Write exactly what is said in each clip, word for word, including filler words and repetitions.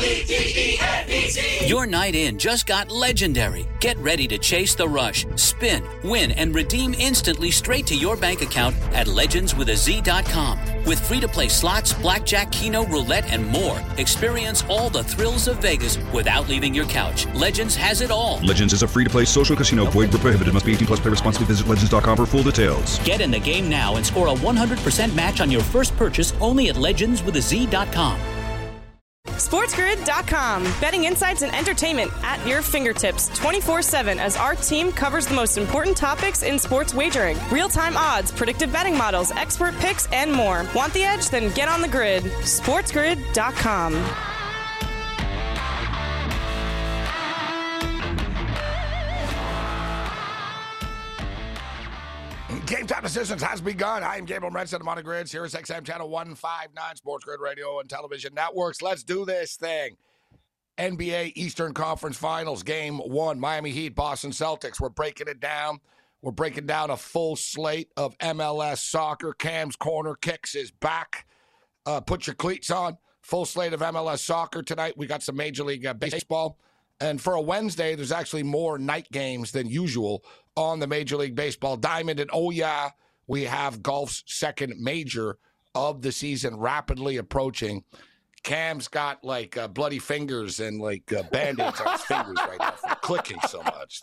E D E N E T. Your night in just got legendary. Get ready to chase the rush, spin, win, and redeem instantly straight to your bank account at legends with a z dot com. With free-to-play slots, blackjack, keno, roulette, and more, experience all the thrills of Vegas without leaving your couch. Legends has it all. Legends is a free-to-play social casino. Void where prohibited. Must be eighteen plus. Play responsibly. Visit legends dot com for full details. Get in the game now and score a one hundred percent match on your first purchase only at legends with a z dot com. SportsGrid dot com. Betting insights and entertainment at your fingertips twenty-four seven as our team covers the most important topics in sports wagering. Real-time odds, predictive betting models, expert picks, and more. Want the edge? Then get on the grid. SportsGrid dot com. Game Time Decisions has begun. I am Gabriel Morency of the Grid, Sirius X M Channel one fifty-nine, Sports Grid Radio and Television Networks. Let's do this thing. N B A Eastern Conference Finals, Game one, Miami Heat, Boston Celtics. We're breaking it down. We're breaking down a full slate of M L S soccer. Cam's Corner Kicks is back. Uh, put your cleats on. Full slate of M L S soccer tonight. We got some Major League uh, Baseball. And for a Wednesday, there's actually more night games than usual on the Major League Baseball diamond. And oh, yeah, we have golf's second major of the season rapidly approaching. Cam's got like uh, bloody fingers and like uh, Band-Aids on his fingers right now from clicking so much.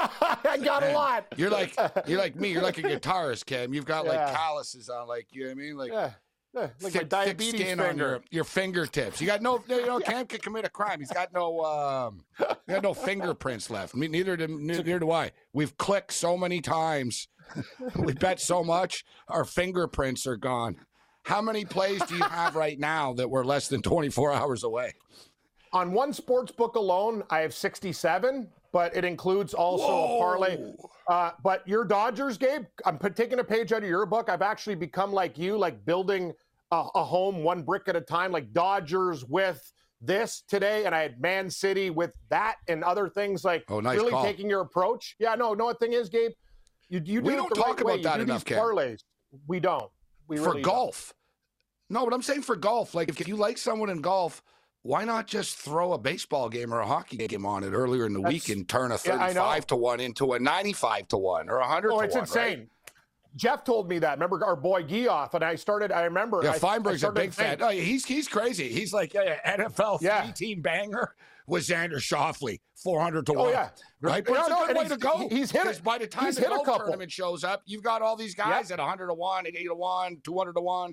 I got Man, a lot. You're like you're like me. You're like a guitarist, Cam. You've got like Yeah. calluses on, like, you know what I mean? Like, Yeah. Yeah, like my thick, thick diabetes skin finger. on your, your fingertips. You got no, you know, Cam could commit a crime. He's got no, um, he got no fingerprints left. I mean, neither do, neither do I. We've clicked so many times. We bet so much. Our fingerprints are gone. How many plays do you have right now that we're less than twenty-four hours away? On one sports book alone, I have sixty-seven, but it includes also Whoa. a parlay. Uh, but your Dodgers, Gabe, I'm put, taking a page out of your book. I've actually become like you, like building a, a home one brick at a time, like Dodgers with this today. And I had Man City with that and other things, like Oh, nice really call. taking your approach. Yeah, no, no, the thing is, Gabe, you, you do We it don't the talk right way. about that you do enough, these Cam. parlays. We don't. We For really golf. No, but I'm saying for golf. Like, if you like someone in golf, why not just throw a baseball game or a hockey game on it earlier in the That's- week and turn a yeah, I know. thirty-five to one into a ninety-five to one or a one hundred Oh, to it's one, insane. right? Jeff told me that. Remember our boy Geoff, and I started. I remember. Yeah, I, Feinberg's I a big started fan. Oh, yeah, he's he's crazy. He's like, yeah, yeah, N F L Yeah. three-team banger with Xander Schauffele, four hundred to Oh, one. yeah. Right? But No, it's no, a good and way he's- to go. he- he's hit it. Because by the time He's the hit a golf couple. tournament shows up, you've got all these guys at one hundred to one, eighty to one, two hundred to one.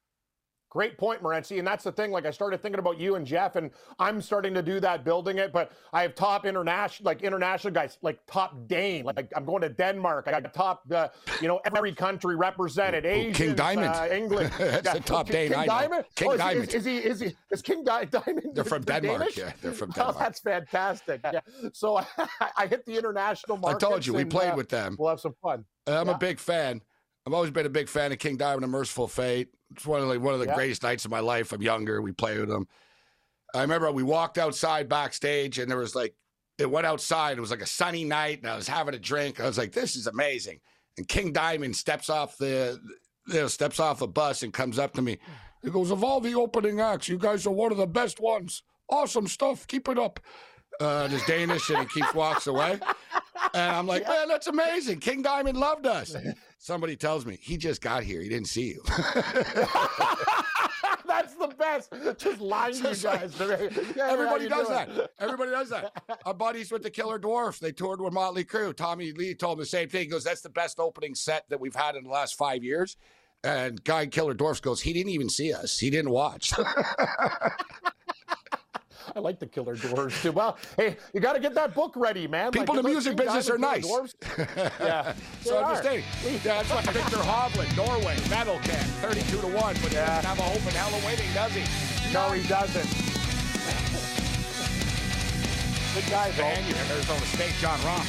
Great point, Morency. And that's the thing. Like, I started thinking about you and Jeff, and I'm starting to do that, building it. But I have top international, like international guys, like top Dane. Like, I'm going to Denmark. I got top, uh, you know, every country represented. Asian, King Diamond. uh, England. That's the top King, Dane King I know. Diamond. King Oh, is, Diamond. Is, is he? Is he? Is King Di- Diamond? They're from the Denmark. Danish? Yeah, they're from Oh, Denmark. that's fantastic. Yeah. So I, I hit the international I markets. told you, we and, played uh, with them. We'll have some fun. I'm Yeah. a big fan. I've always been a big fan of King Diamond and Merciful Fate. It's one of the, one of the Yeah. greatest nights of my life. I'm younger. We played with them. I remember we walked outside backstage, and there was like, it went outside. It was like a sunny night, and I was having a drink. I was like, this is amazing. And King Diamond steps off the, you know, steps off a bus and comes up to me. He goes, of all the opening acts, you guys are one of the best ones. Awesome stuff. Keep it up. Uh, and it's Danish, and he keeps walks away. And I'm like, man, that's amazing. King Diamond loved us. Somebody tells me, he just got here. He didn't see you. That's the best. Just lying to you Just like- guys. Yeah, how Everybody you does doing? that. Everybody does that. Our buddies with the Killer Dwarfs, they toured with Motley Crue. Tommy Lee told him the same thing. He goes, that's the best opening set that we've had in the last five years. And Guy Killer Dwarfs goes, he didn't even see us. He didn't watch. I like the Killer Dwarves too. Well, hey, you got to get that book ready, man. People like, in the those music King business are Diamond nice. Killer Dwarves. Yeah. So They I'm are. just saying. Yeah, that's like Victor Hovland, Norway, Metal Can, thirty-two to one, but he Yeah. doesn't have a hope in hell of winning, does he? No, he doesn't. Good guy, Van, though. you have Arizona State, John Ross.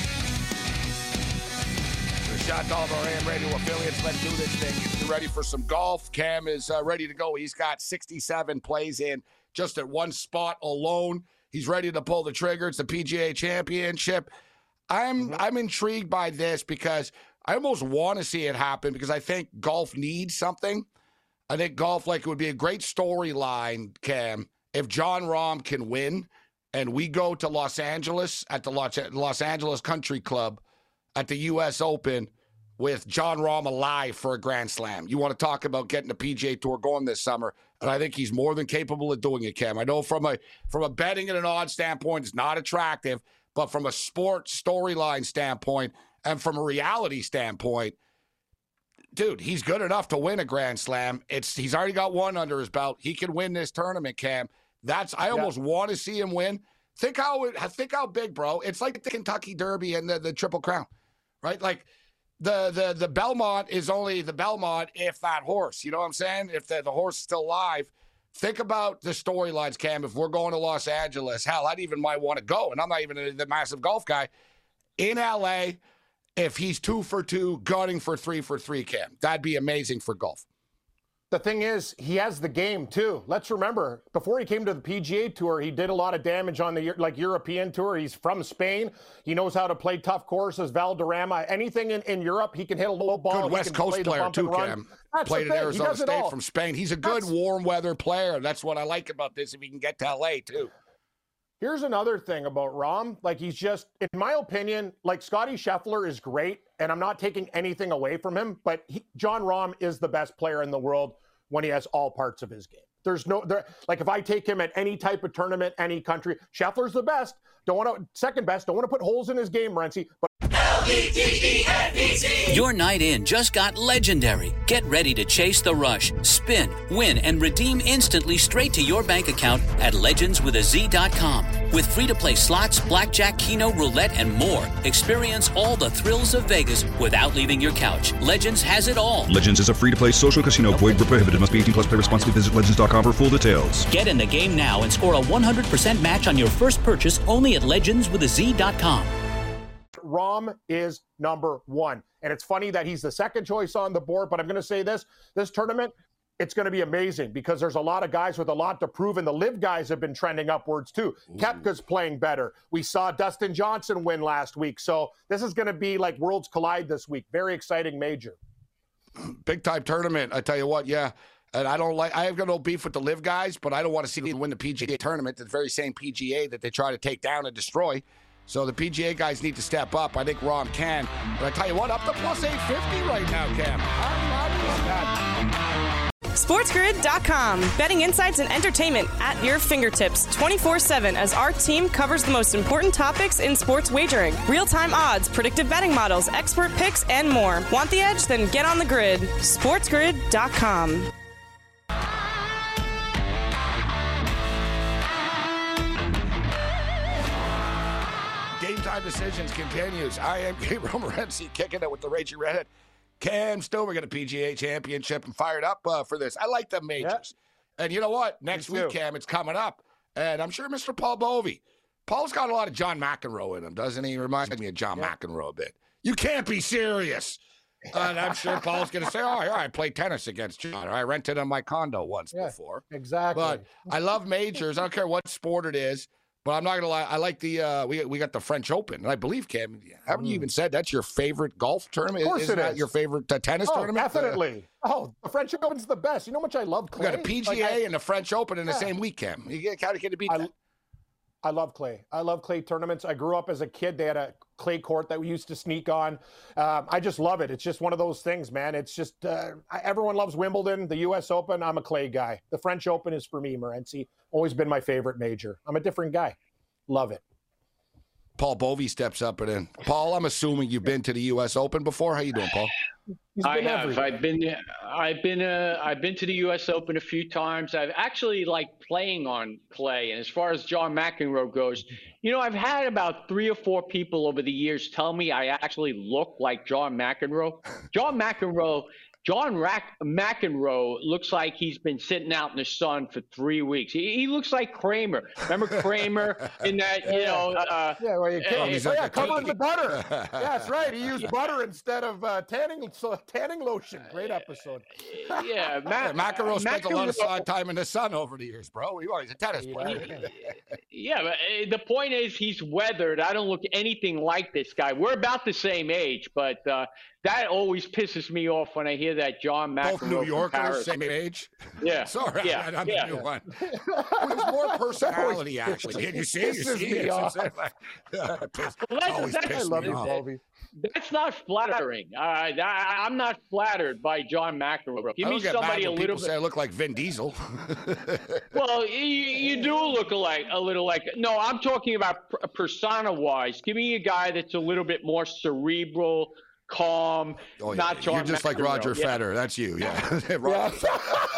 The shot to all of our A M radio affiliates. Let's do this thing. If you're ready for some golf, Cam is uh, ready to go. He's got sixty-seven plays in just at one spot alone. He's ready to pull the trigger. It's the P G A Championship. I'm Mm-hmm. I'm intrigued by this because I almost want to see it happen because I think golf needs something. I think golf, like, it would be a great storyline, Cam, if Jon Rahm can win and we go to Los Angeles at the Los, Los Angeles Country Club at the U S Open with Jon Rahm alive for a Grand Slam. You want to talk about getting the P G A Tour going this summer, and I think he's more than capable of doing it, Cam. I know from a from a betting and an odds standpoint, it's not attractive, but from a sports storyline standpoint and from a reality standpoint, dude, he's good enough to win a Grand Slam. It's he's already got one under his belt. He can win this tournament, Cam. That's I almost yeah. want to see him win. Think how think how big, bro. It's like the Kentucky Derby and the, the Triple Crown, right? Like the the the Belmont is only the Belmont if that horse. You know what I'm saying? If the, the horse is still alive. Think about the storylines, Cam. If we're going to Los Angeles, hell, I'd even might want to go, and I'm not even a, the massive golf guy. In L A, if he's two for two, gunning for three for three, Cam, that'd be amazing for golf. The thing is, he has the game, too. Let's remember, before he came to the P G A Tour, he did a lot of damage on the like European Tour. He's from Spain. He knows how to play tough courses, Valderrama. Anything in, in Europe, he can hit a low ball. Good West Coast player, too, Cam. Played at Arizona State from Spain. He's a good That's, warm weather player. That's what I like about this, if he can get to L A, too. Here's another thing about Rahm. Like, he's just, in my opinion, like, Scotty Scheffler is great, and I'm not taking anything away from him, but he, Jon Rahm is the best player in the world when he has all parts of his game. There's no, there, like, if I take him at any type of tournament, any country, Scheffler's the best. Don't want to, second best, don't want to put holes in his game, Renzi, but Your night in just got legendary. Get ready to chase the rush, spin, win, and redeem instantly straight to your bank account at legends with a z dot com. With free-to-play slots, blackjack, keno, roulette, and more, experience all the thrills of Vegas without leaving your couch. Legends has it all. Legends is a free-to-play social casino. Void where prohibited. Must be eighteen plus. Play responsibly. Visit legends dot com for full details. Get in the game now and score a one hundred percent match on your first purchase only at legends with a z dot com. Rahm is number one. And it's funny that he's the second choice on the board, but I'm going to say this, this tournament, it's going to be amazing because there's a lot of guys with a lot to prove, and the live guys have been trending upwards too. Ooh. Koepka's playing better. We saw Dustin Johnson win last week. So this is going to be like worlds collide this week. Very exciting major. Big time tournament. I tell you what, yeah. And I don't like, I have got no beef with the live guys, but I don't want to see them win the P G A tournament, the very same P G A that they try to take down and destroy. So the P G A guys need to step up. I think Rahm can. But I tell you what, up to plus eight fifty right now, Cam. I'm not doing that. SportsGrid dot com. Betting insights and entertainment at your fingertips twenty-four seven as our team covers the most important topics in sports wagering. Real-time odds, predictive betting models, expert picks, and more. Want the edge? Then get on the grid. SportsGrid dot com. Game Time Decisions continues. I am Gabriel Morency, kicking it with the Raging Redhead. Cam Stover got a P G A championship and fired up uh, for this. I like the majors. Yeah. And you know what? Next week, Cam, it's coming up. And I'm sure Mister Paul Bovey. Paul's got a lot of John McEnroe in him, doesn't he? He reminds me of John yeah. McEnroe a bit. You can't be serious. And I'm sure Paul's going to say, oh, yeah, I played tennis against John. Or I rented in my condo once yeah, before. Exactly. But I love majors. I don't care what sport it is. But I'm not going to lie. I like the, uh, we we got the French Open. And I believe, Cam, haven't mm. you even said that's your favorite golf tournament? Of course Isn't it that is. your favorite uh, tennis oh, tournament? Definitely. Uh, oh, the French Open's the best. You know how much I love Clay? We got a P G A like I, and the French Open in yeah. the same week, Cam. You get how to get to beat I, that. I love clay. I love clay tournaments. I grew up as a kid. They had a clay court that we used to sneak on. Um, I just love it. It's just one of those things, man. It's just, uh, everyone loves Wimbledon, the U S Open. I'm a clay guy. The French Open is for me, Morency. Always been my favorite major. I'm a different guy. Love it. Paul Bovey steps up and in. Paul, I'm assuming you've been to the U S Open before. How you doing, Paul? I have. Everywhere. I've been. I've been. Uh, I've been to the U S Open a few times. I've actually liked playing on clay. And as far as John McEnroe goes, you know, I've had about three or four people over the years tell me I actually look like John McEnroe. John McEnroe. John Rack- McEnroe looks like he's been sitting out in the sun for three weeks. He, he looks like Kramer. Remember Kramer in that, you know? Uh, yeah, well, you uh, oh, yeah, like covered with butter. Yeah, that's right. He used butter instead of uh, tanning so, tanning lotion. Great episode. yeah, Ma- yeah, McEnroe spent McEnroe, a lot of time in the sun over the years, bro. He was a tennis player. yeah, but the point is he's weathered. I don't look anything like this guy. We're about the same age, but uh, that always pisses me off when I hear that John McEnroe. Both New Yorkers, comparison. same age. Yeah. Sorry, yeah. I'm yeah. the new one. There's more personality, actually. Can you see? You Pisses see? me It's off. just like, uh, piss, Well, that's- always that's- piss I love me you, off. Colby. That's not flattering. Uh, I, I'm not flattered by John McEnroe. Give I me don't get somebody mad a when little people bit. say I look like Vin Diesel. Well, you, you do look alike, a little like. No, I'm talking about per- persona-wise. Give me a guy that's a little bit more cerebral, calm, Oh, yeah. not John You're just like McEnroe. Roger Yeah. Federer. That's you, yeah. Roger.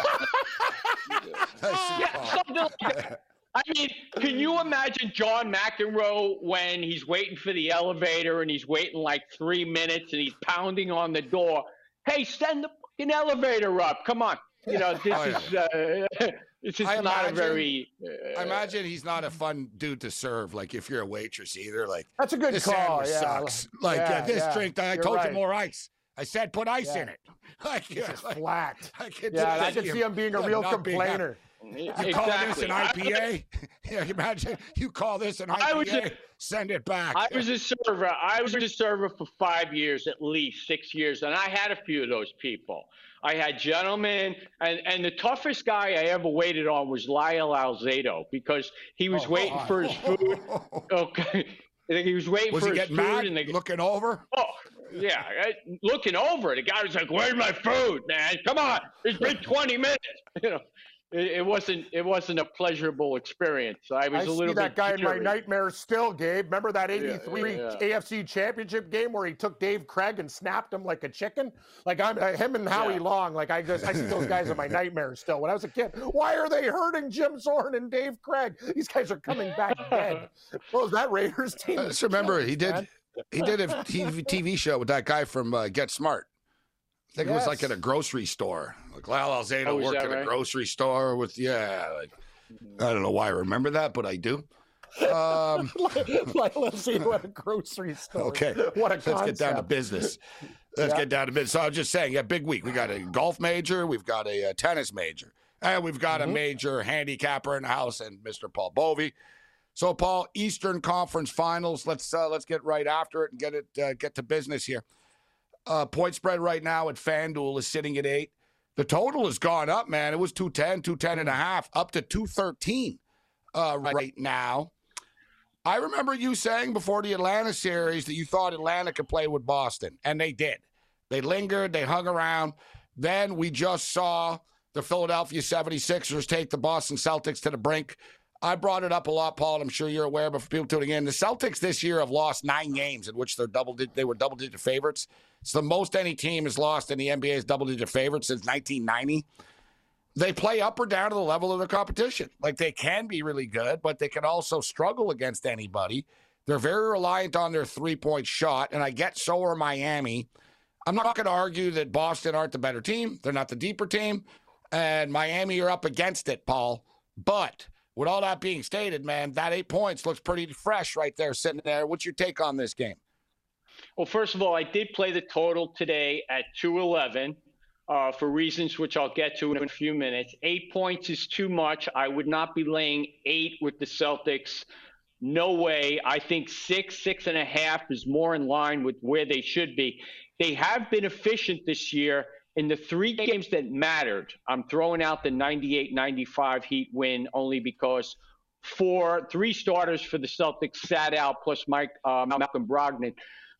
That's Yeah, oh. something like that. I mean, can you imagine John McEnroe when he's waiting for the elevator and he's waiting like three minutes and he's pounding on the door? Hey, send the fucking elevator up. Come on. You know, this Oh, yeah. is uh, this is I not imagine- a very. Uh, I imagine he's not a fun dude to serve. Like if you're a waitress either, like That's a good this call. sandwich Yeah. sucks. Like Yeah, yeah, this yeah. drink, I You're told right. you more ice. I said put ice Yeah. in it. Like, yeah, It's like, flat. I can Yeah, just I can you- see him being a yeah, real not being happy. complainer. You exactly. call this an I- I P A? Yeah, imagine you call this an I was I P A. a- Send it back. I was a server. I was a server for five years, at least six years, and I had a few of those people. I had gentlemen, and, and the toughest guy I ever waited on was Lyle Alzado because he was Oh, waiting God. for his food. Okay, he was waiting Was for he his getting food, mad? and they, Looking over? oh yeah, I- looking over. The guy was like, "Where's my food, man? Come on, it's been twenty minutes." You know, it, it wasn't it wasn't a pleasurable experience. I was I a little see that bit guy in my jittery. nightmares still, Gabe. Remember that eighty-three yeah. A F C Championship game where he took Dave Craig and snapped him like a chicken? Like I'm uh, him and Howie Yeah. Long. Like I just I see those guys in my nightmares still. When I was a kid, why are they hurting Jim Zorn and Dave Craig? These guys are coming back dead. What was that Raiders team? I just remember he did man. he did a T V, T V show with that guy from uh, Get Smart. I think it was like Yes. at a grocery store. Like Lyle Alzado Oh, is worked that at a right? grocery store with yeah. Like I don't know why I remember that, but I do. Um, like, let's see what a grocery store. okay, What a let's get down to concept. business. Let's Yeah. get down to business. So I was just saying, yeah, big week. We got a golf major, we've got a, uh tennis major, and we've got Mm-hmm. a major handicapper in the house, and Mister Paul Bovey. So, Paul, Eastern Conference Finals. Let's uh, let's get right after it and get it uh, get to business here. Uh, point spread right now at FanDuel is sitting at eight. The total has gone up, man. It was two ten, two ten and a half, up to two thirteen uh, right now. I remember you saying before the Atlanta series that you thought Atlanta could play with Boston, and they did. They lingered, they hung around. Then we just saw the Philadelphia seventy-sixers take the Boston Celtics to the brink. I brought it up a lot, Paul, and I'm sure you're aware, but for people tuning in, the Celtics this year have lost nine games in which they're double they were double-digit favorites. It's the most any team has lost in the N B A's double-digit favorites since nineteen ninety. They play up or down to the level of the competition. Like, they can be really good, but they can also struggle against anybody. They're very reliant on their three-point shot, and I get so are Miami. I'm not going to argue that Boston aren't the better team. They're not the deeper team, and Miami are up against it, Paul. But with all that being stated, man, that eight points looks pretty fresh right there, sitting there. What's your take on this game? Well, first of all, I did play the total today at two eleven uh, for reasons which I'll get to in a few minutes. Eight points is too much. I would not be laying eight with the Celtics. No way. I think six, six and a half is more in line with where they should be. They have been efficient this year in the three games that mattered. I'm throwing out the ninety-eight ninety-five Heat win only because four, three starters for the Celtics sat out, plus Mike uh, Malcolm Brogdon.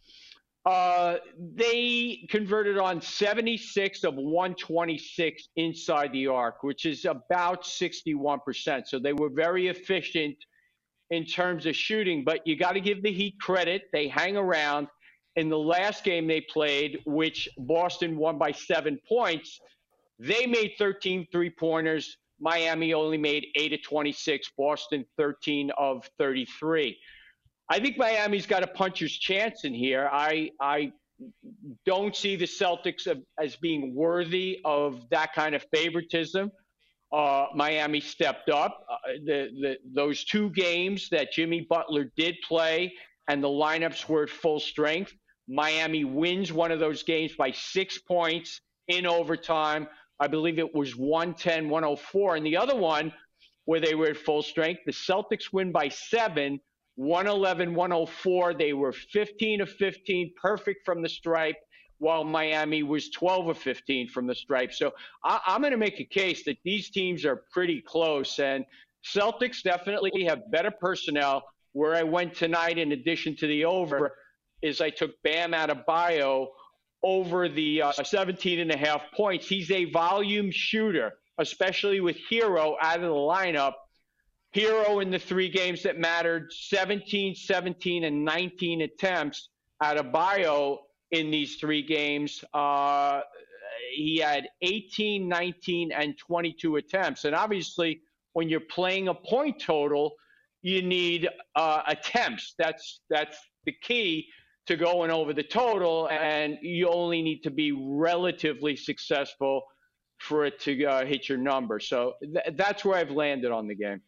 Uh, they converted on seventy-six of one twenty-six inside the arc, which is about sixty-one percent. So they were very efficient in terms of shooting, but you got to give the Heat credit. They hang around. In the last game they played, which Boston won by seven points, they made thirteen three-pointers. Miami only made eight of twenty-six, Boston thirteen of thirty-three. I think Miami's got a puncher's chance in here. I I don't see the Celtics as being worthy of that kind of favoritism. Uh, Miami stepped up. Uh, the, the those two games that Jimmy Butler did play and the lineups were at full strength, Miami wins one of those games by six points in overtime. I believe it was one ten one oh four. And the other one, where they were at full strength, the Celtics win by seven, one eleven one oh four. They were fifteen of fifteen, perfect from the stripe. while Miami was twelve of fifteen from the stripe. So I, I'm going to make a case that these teams are pretty close. And Celtics definitely have better personnel. Where I went tonight, in addition to the over, is I took Bam Adebayo over the uh, seventeen and a half points. He's a volume shooter, especially with Hero out of the lineup. Hero in the three games that mattered, seventeen, seventeen, and nineteen attempts. Adebayo in these three games, uh, he had eighteen, nineteen, and twenty-two attempts. And obviously, when you're playing a point total, you need uh, attempts. That's that's the key to going over the total, and you only need to be relatively successful for it to uh, hit your number. So th- that's where I've landed on the game.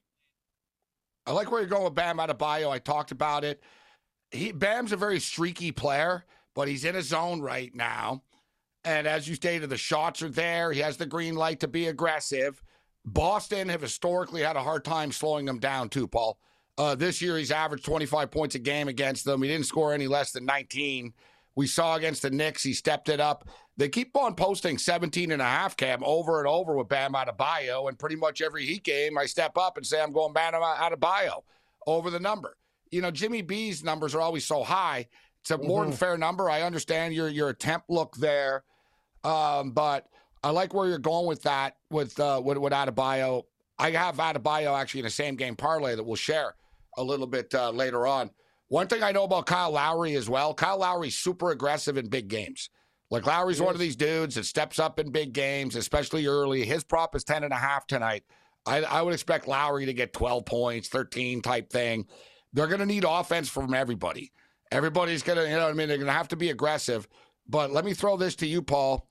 I like where you're going with Bam Adebayo. I talked about it. He Bam's a very streaky player, but he's in his zone right now. And as you stated, the shots are there. He has the green light to be aggressive. Boston have historically had a hard time slowing him down too, Paul. Uh, this year, he's averaged twenty-five points a game against them. He didn't score any less than nineteen. We saw against the Knicks, he stepped it up. They keep on posting seventeen and a half, Cam, over and over with Bam Adebayo. And pretty much every Heat game, I step up and say I'm going Bam Adebayo over the number. You know, Jimmy B's numbers are always so high. It's a mm-hmm. more than fair number. I understand your your attempt look there. Um, but I like where you're going with that, with, uh, with, with Adebayo. I have Adebayo actually in the same game parlay that we'll share a little bit uh, later on. One thing I know about Kyle Lowry as well, Kyle Lowry's super aggressive in big games. Like Lowry's yes. one of these dudes that steps up in big games, especially early. His prop is ten and a half tonight. I, I would expect Lowry to get twelve points, thirteen type thing. They're going to need offense from everybody. Everybody's going to, you know what I mean? They're going to have to be aggressive. But let me throw this to you, Paul.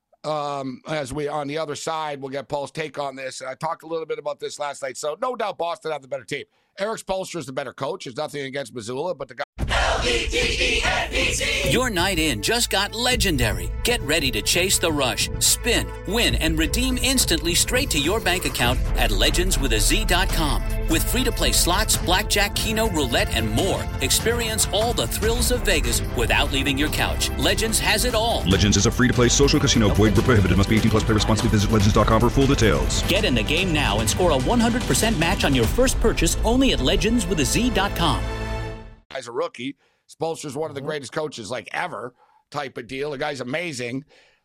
Um, as we, on the other side, we'll get Paul's take on this. And I talked a little bit about this last night. So no doubt Boston have the better team. Eric Spoelstra is the better coach. There's nothing against Missoula, but the guy. L E D E N B C. Your night in just got legendary. Get ready to chase the rush, spin, win, and redeem instantly straight to your bank account at legends with a z dot com. With free-to-play slots, blackjack, keno, roulette, and more. Experience all the thrills of Vegas without leaving your couch. Legends has it all. Legends is a free-to-play social casino. Void where prohibited. Must be eighteen plus. Play responsibly. Visit legends dot com for full details. Get in the game now and score a one hundred percent match on your first purchase only at legends with a z dot com. As a rookie, Spoelstra's one of the greatest coaches like ever type of deal. The guy's amazing.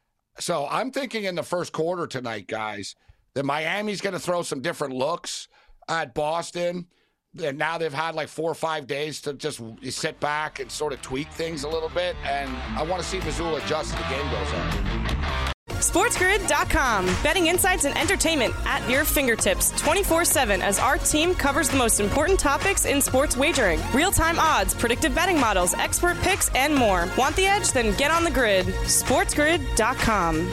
So I'm thinking in the first quarter tonight, guys, that Miami's going to throw some different looks at Boston. And now they've had like four or five days to just sit back and sort of tweak things a little bit. And I want to see Missoula adjust as the game goes on. SportsGrid dot com. Betting insights and entertainment at your fingertips twenty-four seven as our team covers the most important topics in sports wagering. Real-time odds, predictive betting models, expert picks, and more. Want the edge? Then get on the grid. SportsGrid dot com.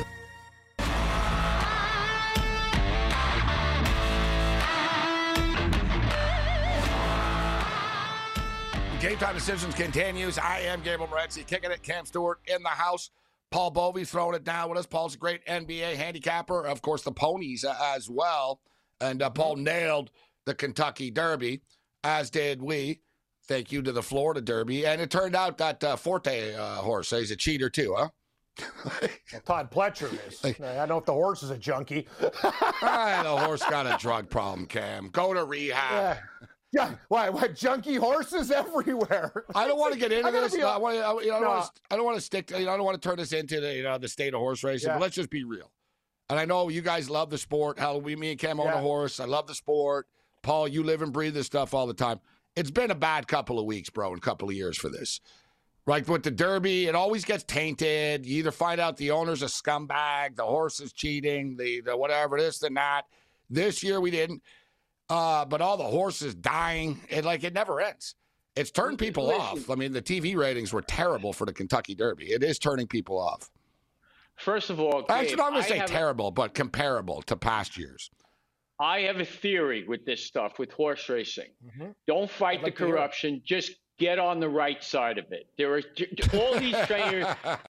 Game Time Decisions continues. I am Gabriel Morency, kicking it. Cam Stewart in the house. Paul Bovey throwing it down with us. Paul's a great N B A handicapper. Of course, the ponies uh, as well. And uh, Paul nailed the Kentucky Derby, as did we. Thank you to the Florida Derby. And it turned out that uh, Forte uh, horse, he's a cheater too, huh? Well, Todd Pletcher is. I don't know if the horse is a junkie. ah, the horse got a drug problem, Cam. Go to rehab. Yeah. Yeah, why? What junkie horses everywhere? I don't want to get into this. Be, I, want to, I, you know, no. I, don't want to, I don't want to stick. To, you know, I don't want to turn this into the, you know, the state of horse racing. Yeah. But let's just be real. And I know you guys love the sport. Hell, we, me and Cam own yeah. a horse. I love the sport. Paul, you live and breathe this stuff all the time. It's been a bad couple of weeks, bro, and a couple of years for this. Like with the Derby, it always gets tainted. You either find out the owner's a scumbag, the horse is cheating, the, the whatever, this and that. This year we didn't. Uh, but all the horses dying, it like it never ends. It's turned people Listen, off. I mean, the T V ratings were terrible for the Kentucky Derby. It is turning people off. First of all, Gabe, actually, I'm going to say have, terrible, but comparable to past years. I have a theory with this stuff, with horse racing. Mm-hmm. Don't fight like the corruption. Just get on the right side of it. There are all these trainers,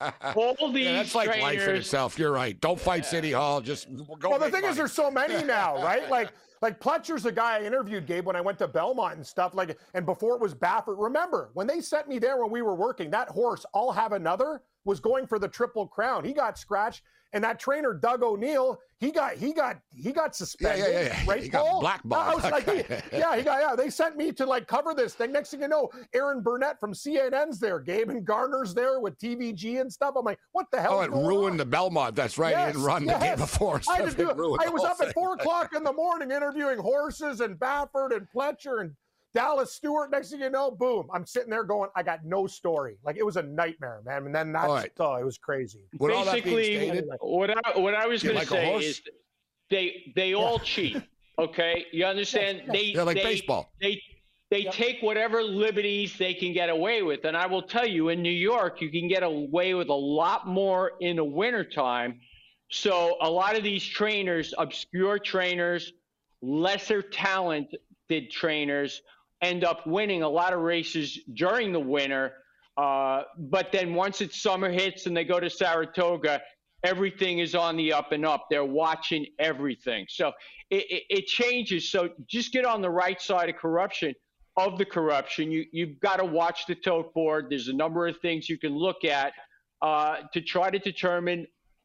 all these yeah, that's like trainers, life in itself. You're right. Don't fight City Hall. Just go. Well, the thing money. is, there's so many now, right? Like, like Pletcher's a guy I interviewed, Gabe, when I went to Belmont and stuff. Like, and before it was Baffert. Remember when they sent me there when we were working? That horse, I'll Have Another, was going for the Triple Crown. He got scratched, and that trainer Doug O'Neill, he got he got he got suspended. Yeah, yeah, yeah. Right, he Paul? got blackballed. I was like, he, yeah, he got yeah. They sent me to like cover this thing. Next thing you know, Aaron Burnett from C N N's there, Gabe, and Garner's there with T V G and stuff. I'm like, what the hell? Oh, it ruined on? the Belmont. That's right. Yes, he didn't run yes. the day before. So I, had to do it. I was up thing. at four o'clock in the morning interviewing horses and Baffert and Pletcher and Dallas Stewart. Next thing you know, boom, I'm sitting there going, I got no story. Like, it was a nightmare, man. And then that's, right. oh, it was crazy. With Basically, what I, what I was going like to say is they they yeah. all cheat, okay? You understand? Yeah. They They're like they, baseball. They, they yep. take whatever liberties they can get away with. And I will tell you, in New York, you can get away with a lot more in the wintertime. So a lot of these trainers, obscure trainers, lesser talented trainers, end up winning a lot of races during the winter. Uh, but then once it's summer hits and they go to Saratoga, everything is on the up and up. They're watching everything. So it, it, it changes. So just get on the right side of corruption, of the corruption. You, you've got to watch the tote board. There's a number of things you can look at uh, to try to determine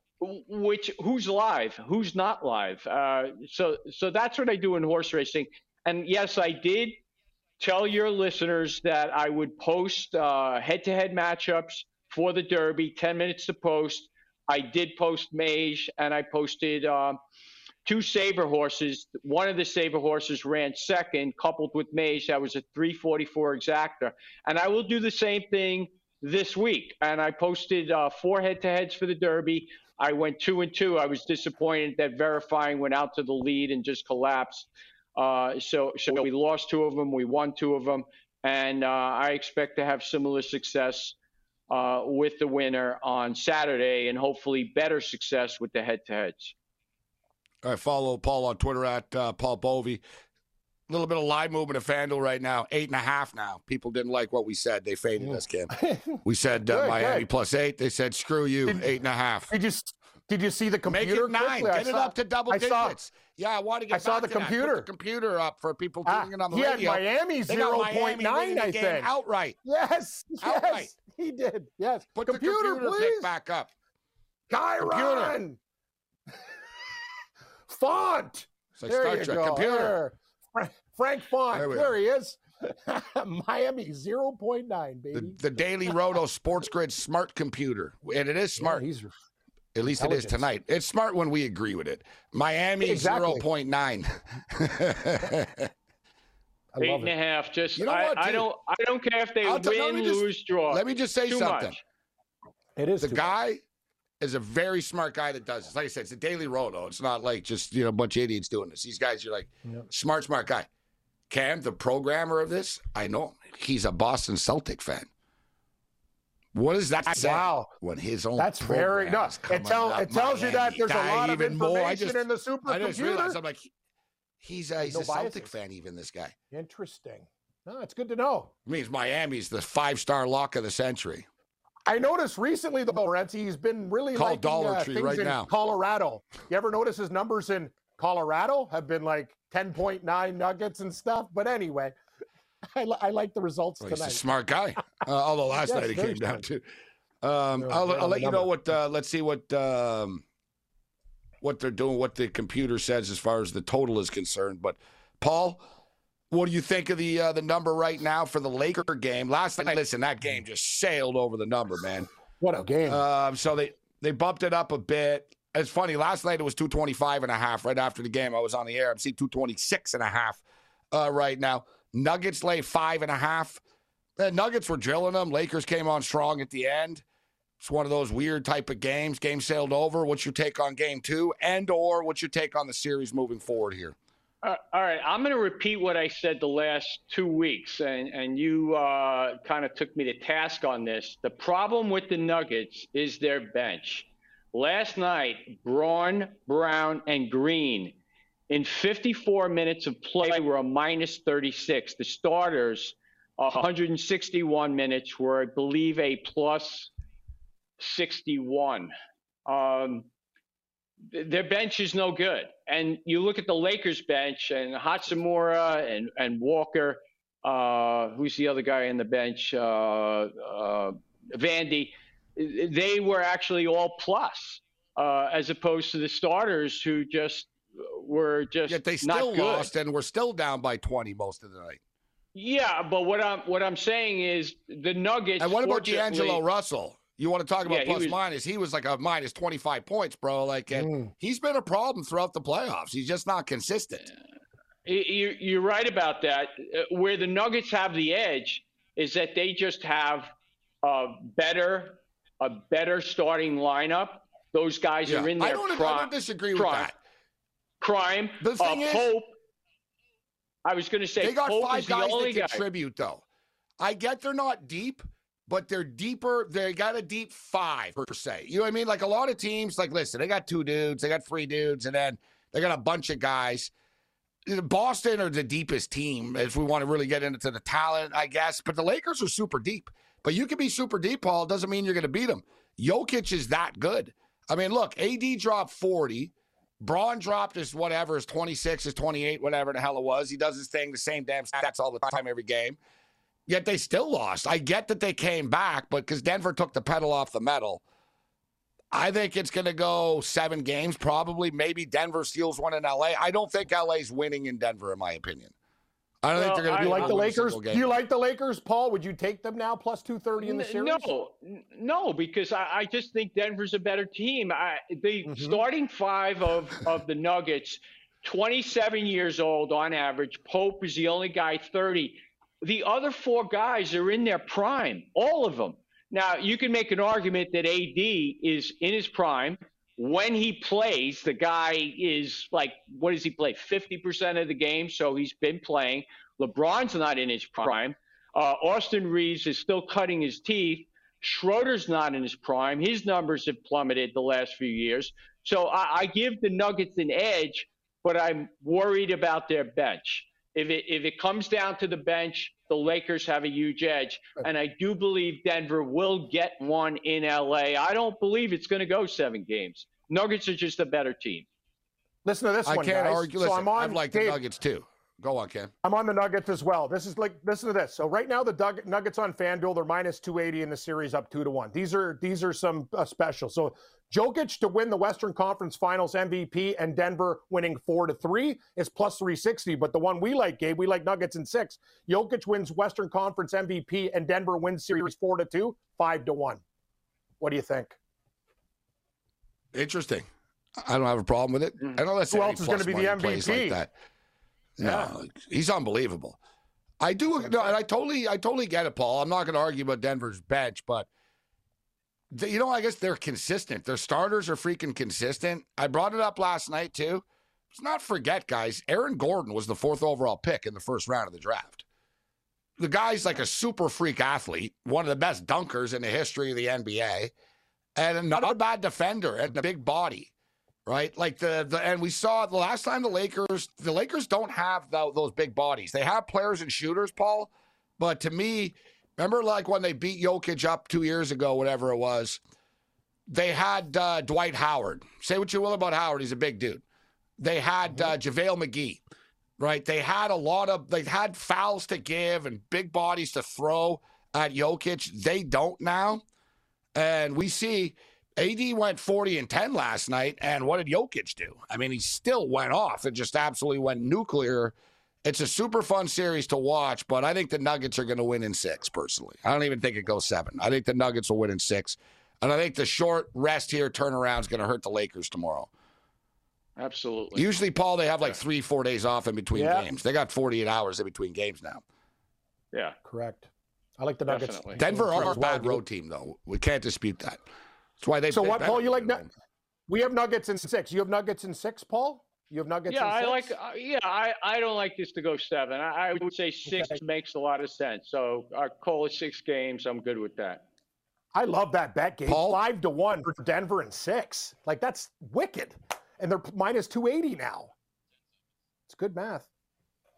which who's live, who's not live. Uh, so so that's what I do in horse racing. And yes, I did tell your listeners that I would post uh, head-to-head matchups for the Derby, ten minutes to post. I did post Mage, and I posted uh, two Sabre horses. One of the Sabre horses ran second, coupled with Mage. That was a three forty-four exacta. And I will do the same thing this week. And I posted uh, four head-to-heads for the Derby. I went two and two. I was disappointed that Verifying went out to the lead and just collapsed. Uh, so, so we lost two of them. We won two of them. And uh, I expect to have similar success uh, with the winner on Saturday, and hopefully better success with the head-to-heads. All right, follow Paul on Twitter at uh, Paul Bovey. A little bit of live movement of FanDuel right now. Eight and a half now. People didn't like what we said. They faded us, Kim. We said uh, good, Miami good. plus eight. They said, screw you, did, eight and a half. Did you, did you see the computer? Make it nine. Quickly? Get it saw, up to double I digits. Saw, yeah, I want to get I saw back the to computer. That. Put the computer up for people tuning ah, in on the he radio. He had Miami zero point nine, I think. Outright. Yes, yes, outright. He did. Yes. Put computer, the computer please. pick back up. Chiron. Font. It's like there Star you Trek. go. Computer. There. Frank Font. There, there he is. Miami zero point nine, baby. The, the Daily Roto Sports Grid smart computer. And it is smart. Yeah, he's At least it is tonight. It's smart when we agree with it. Miami exactly. zero point nine. Eight and a half. Just you know I, what, I don't I don't care if they I'll t- win, just, lose, draw. Let me just say too something. Much. It is the too guy much. is a very smart guy that does this. Like I said, it's a Daily Roto. It's not like just, you know, a bunch of idiots doing this. These guys, you're like, yep. smart, smart guy. Cam, the programmer of this, I know he's a Boston Celtic fan. What does that say? Wow. When his own That's very no. It, tell, it tells Miami you that there's a lot of even information more. I just, in the supercomputer. I just realized, I'm like, he's a, he's no a Celtic biases. fan, even this guy. Interesting. No, it's good to know. It means Miami's the five-star lock of the century. I noticed recently, though, Renzi, he's been really Call liking Dollar uh, Tree things right in now. Colorado. You ever notice his numbers in Colorado have been like ten point nine Nuggets and stuff? But anyway, I, li- I like the results well, tonight. He's a smart guy. Uh, although last yes, night he came smart. down too. Um, no, I'll, no, I'll let you number. know what. Uh, let's see what um, what they're doing. What the computer says as far as the total is concerned. But Paul, what do you think of the uh, the number right now for the Laker game? Last night, listen, that game just sailed over the number, man. What a game! Um, so they they bumped it up a bit. It's funny. Last night it was two twenty-five and a half. Right after the game, I was on the air. I'm seeing two twenty-six and a half uh, right now. Nuggets lay five and a half. The Nuggets were drilling them. Lakers came on strong at the end. It's one of those weird type of games. Game sailed over. What's your take on game two? And or what's your take on the series moving forward here? Uh, all right. I'm going to repeat what I said the last two weeks, and, and you uh, kind of took me to task on this. The problem with the Nuggets is their bench. Last night, Braun, Brown, and Green in fifty-four minutes of play were a minus thirty-six. The starters one hundred sixty-one minutes were, I believe, a plus sixty-one. Um, their bench is no good. And you look at the Lakers bench and Hachimura and, and Walker, uh, who's the other guy in the bench, uh, uh, Vandy, they were actually all plus, uh, as opposed to the starters who just were just Yet they not still good. lost and were still down by twenty most of the night. Yeah, but what I'm what I'm saying is the Nuggets. And what about fortunately- D'Angelo Russell? You want to talk about Yeah, he plus was- minus? He was like a minus twenty-five points, bro. Like, and Mm. he's been a problem throughout the playoffs. He's just not consistent. You- You're right about that. Uh, Where the Nuggets have the edge is that they just have a better, a better starting lineup. Those guys Yeah. are in I their don't, I prime. don't disagree prime. with that. Crime. The thing uh, is- Pope. I was going to say They got Pope five is the guys only that guy. contribute, though. I get they're not deep, but they're deeper. They got a deep five, per se. You know what I mean? Like a lot of teams, like, listen, they got two dudes, they got three dudes, and then they got a bunch of guys. Boston are the deepest team, if we want to really get into the talent, I guess. But the Lakers are super deep. But you can be super deep, Paul. It doesn't mean you're going to beat them. Jokic is that good. I mean, look, A D dropped forty. Braun dropped his whatever, his twenty-six, his twenty-eight, whatever the hell it was. He does his thing, the same damn stats all the time, every game. Yet they still lost. I get that they came back, but because Denver took the pedal off the metal, I think it's going to go seven games, probably. Maybe Denver steals one in L A. I don't think L A's winning in Denver, in my opinion. I don't Well, think they're going I- to You be like able the to win a Lakers? single Do game. you like the Lakers, Paul? Would you take them now plus two thirty in the N- series? No, n- no, because I, I just think Denver's a better team. I, the Mhm. starting five of, of the Nuggets, twenty-seven years old on average. Pope is the only guy thirty. The other four guys are in their prime, all of them. Now, you can make an argument that A D is in his prime. When he plays, the guy is like, what does he play? fifty percent of the game, so he's been playing. LeBron's not in his prime. Uh, Austin Reeves is still cutting his teeth. Schroeder's not in his prime. His numbers have plummeted the last few years. So I, I give the Nuggets an edge, but I'm worried about their bench. If it if it comes down to the bench, the Lakers have a huge edge. And I do believe Denver will get one in L A. I don't believe it's going to go seven games. Nuggets are just a better team. Listen to this I one, can't guys. argue. So Listen, I'm on, I've liked Gabe, the Nuggets, too. Go on, Ken. I'm on the Nuggets as well. This is like, listen to this. So right now the Dug- Nuggets on FanDuel, they're minus two eighty in the series, up two to one. These are these are some uh, specials. So Jokic to win the Western Conference Finals M V P and Denver winning four to three is plus three sixty. But the one we like, Gabe, we like Nuggets in six. Jokic wins Western Conference M V P and Denver wins series four to two, five to one. What do you think? Interesting. I don't have a problem with it. I don't Who else is going to be the M V P? Like that. No, he's unbelievable. I do, no, and I totally, I totally get it, Paul. I'm not going to argue about Denver's bench, but they, you know, I guess they're consistent. Their starters are freaking consistent. I brought it up last night too. Let's not forget, guys. Aaron Gordon was the fourth overall pick in the first round of the draft. The guy's like a super freak athlete, one of the best dunkers in the history of the N B A, and not a bad defender and a big body. Right, like the the and we saw the last time the Lakers the Lakers don't have the, those big bodies. They have players and shooters, Paul, but to me, remember like when they beat Jokic up two years ago, whatever it was, they had uh, Dwight Howard. Say what you will about Howard, he's a big dude. They had uh, JaVale McGee, right? They had a lot of they had fouls to give and big bodies to throw at Jokic. They don't now, and we see. A D went forty and ten last night, and what did Jokic do? I mean, he still went off. It just absolutely went nuclear. It's a super fun series to watch, but I think the Nuggets are going to win in six, personally. I don't even think it goes seven. I think the Nuggets will win in six, and I think the short rest here turnaround is going to hurt the Lakers tomorrow. Absolutely. Usually, Paul, they have like three, four days off in between Yeah. games. They got forty-eight hours in between games now. Yeah. Correct. I like the Nuggets. Definitely. Denver are a as well, bad dude. road team, though. We can't dispute that. That's why they. So they what, better Paul? You like? win Nu- at home. We have Nuggets in six. You have Nuggets in six, Paul? You have Nuggets Yeah, in I six? like. Uh, yeah, I, I don't like this to go seven. I, I would say six Okay. makes a lot of sense. So I call it six games. I'm good with that. I love that bet, Gabe. Paul? Five to one for Denver and six. Like, that's wicked. And they're minus two eighty now. It's good math.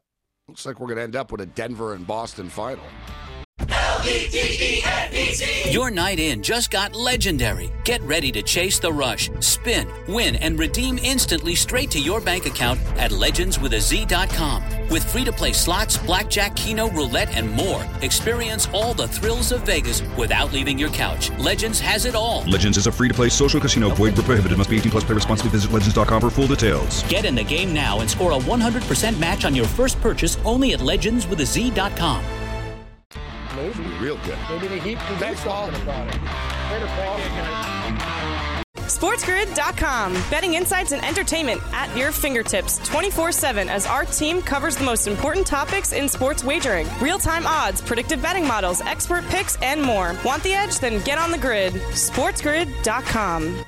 Looks like we're going to end up with a Denver and Boston final. L E D E N B C. Your night in just got legendary. Get ready to chase the rush, spin, win, and redeem instantly straight to your bank account at legends with a z dot com. With free-to-play slots, blackjack, keno, roulette, and more, experience all the thrills of Vegas without leaving your couch. Legends has it all. Legends is a free-to-play social casino. Void where prohibited. Must be eighteen plus. Play responsibly. Visit legends dot com for full details. Get in the game now and score a one hundred percent match on your first purchase only at legends with a z dot com. Maybe. Real good. Maybe the Heat can do Thanks, Paul. something about it. Later, Paul. sports grid dot com. Betting insights and entertainment at your fingertips twenty-four seven as our team covers the most important topics in sports wagering. Real-time odds, predictive betting models, expert picks, and more. Want the edge? Then get on the grid. sports grid dot com.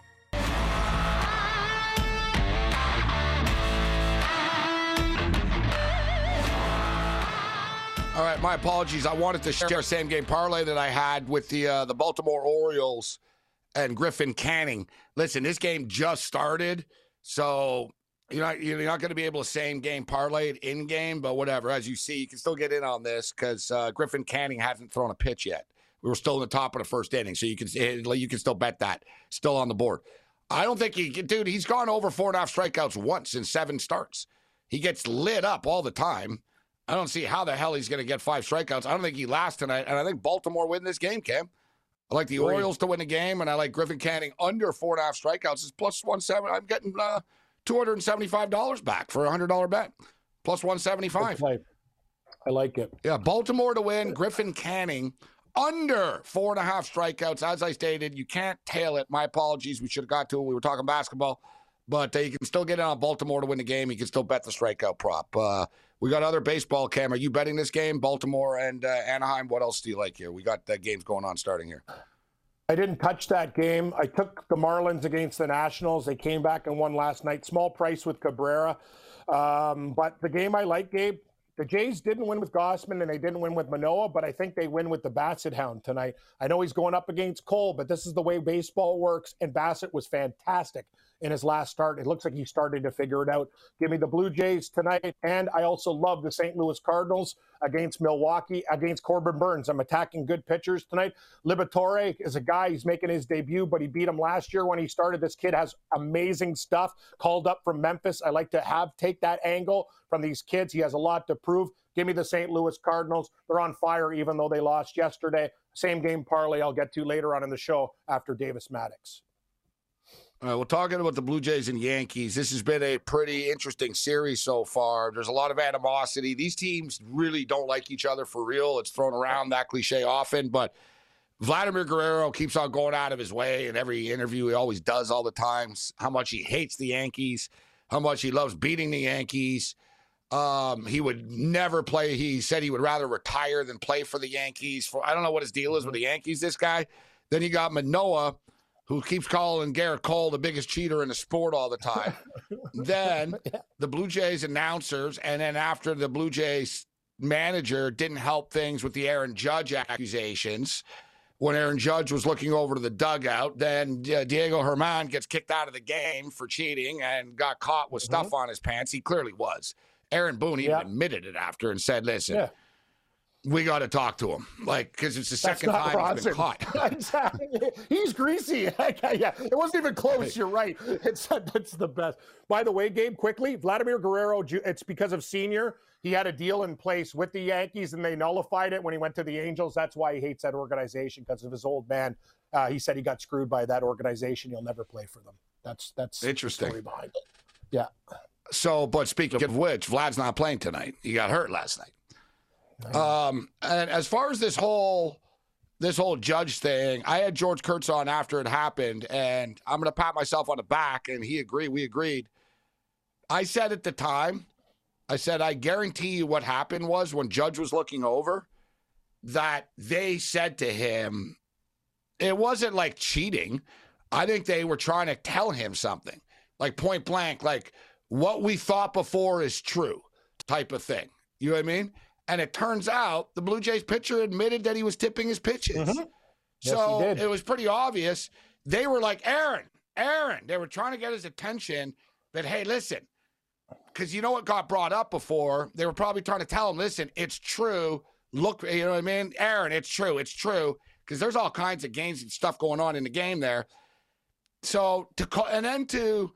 All right, my apologies. I wanted to share same game parlay that I had with the uh, the Baltimore Orioles and Griffin Canning. Listen, this game just started, so you're not you're not going to be able to same game parlay it in game, but whatever. As you see, you can still get in on this because uh, Griffin Canning hasn't thrown a pitch yet. We were still in the top of the first inning, so you can you can still bet that still on the board. I don't think he, dude. He's gone over four and a half strikeouts once in seven starts. He gets lit up all the time. I don't see how the hell he's going to get five strikeouts. I don't think he lasts tonight, and I think Baltimore win this game, Cam. I like the Orioles to win the game, and I like Griffin Canning under four and a half strikeouts. It's plus one seven. I'm getting uh, two hundred and seventy-five dollars back for a hundred dollar bet. Plus one seventy five. I like it. Yeah, Baltimore to win. Griffin Canning under four and a half strikeouts. As I stated, you can't tail it. My apologies. We should have got to it. We were talking basketball, but uh, you can still get in on Baltimore to win the game. You can still bet the strikeout prop. Uh, We got other baseball, Cam. Are you betting this game, Baltimore and uh, Anaheim? What else do you like here? We got uh, games going on starting here. I didn't touch that game. I took the Marlins against the Nationals. They came back and won last night. Small price with Cabrera. Um, but the game I like, Gabe, the Jays didn't win with Gausman and they didn't win with Manoah, but I think they win with the Bassett Hound tonight. I know he's going up against Cole, but this is the way baseball works, and Bassett was fantastic in his last start. It looks like he's starting to figure it out. Give me the Blue Jays tonight, and I also love the Saint Louis Cardinals against Milwaukee, against Corbin Burns. I'm attacking good pitchers tonight. Liberatore is a guy, he's making his debut, but he beat him last year when he started. This kid has amazing stuff, called up from Memphis. I like to have take that angle from these kids. He has a lot to prove. Give me the Saint Louis Cardinals. They're on fire, even though they lost yesterday. Same game parlay I'll get to later on in the show after Davis Maddox. All right, we're talking about the Blue Jays and Yankees. This has been a pretty interesting series so far. There's a lot of animosity. These teams really don't like each other for real. It's thrown around that cliche often, but Vladimir Guerrero keeps on going out of his way in every interview. He always does all the time. How much he hates the Yankees, how much he loves beating the Yankees. Um, he would never play. He said he would rather retire than play for the Yankees. For I don't know what his deal is with the Yankees, this guy. Then you got Manoah, who keeps calling Garrett Cole the biggest cheater in the sport all the time. Then the Blue Jays announcers, and then after the Blue Jays manager didn't help things with the Aaron Judge accusations, when Aaron Judge was looking over to the dugout, then uh, Diego Herman gets kicked out of the game for cheating and got caught with stuff mm-hmm. on his pants. He clearly was. Aaron Boone even yeah. admitted it after and said, listen, yeah. we got to talk to him. Like, because it's the That's second time Bronson. he's been caught. Exactly. He's greasy. Yeah, it wasn't even close. Right. You're right. It's, it's the best. By the way, Gabe, quickly, Vladimir Guerrero, it's because of Senior. He had a deal in place with the Yankees, and they nullified it when he went to the Angels. That's why he hates that organization, because of his old man. Uh, he said he got screwed by that organization. He'll never play for them. That's that's interesting. The story behind it. Yeah. So, but speaking of which, Vlad's not playing tonight. He got hurt last night. Um, and as far as this whole this whole Judge thing, I had George Kurtz on after it happened, and I'm going to pat myself on the back, and he agreed. We agreed. I said at the time, I said, I guarantee you what happened was when Judge was looking over, that they said to him, it wasn't like cheating. I think they were trying to tell him something, like point blank, like what we thought before is true type of thing. You know what I mean? And it turns out the Blue Jays pitcher admitted that he was tipping his pitches. Mm-hmm. Yes, so it was pretty obvious. They were like, Aaron, Aaron, they were trying to get his attention that, hey, listen, because you know what got brought up before? They were probably trying to tell him, listen, it's true. Look, you know what I mean? Aaron, it's true. It's true. Because there's all kinds of games and stuff going on in the game there. So, to call, and then to,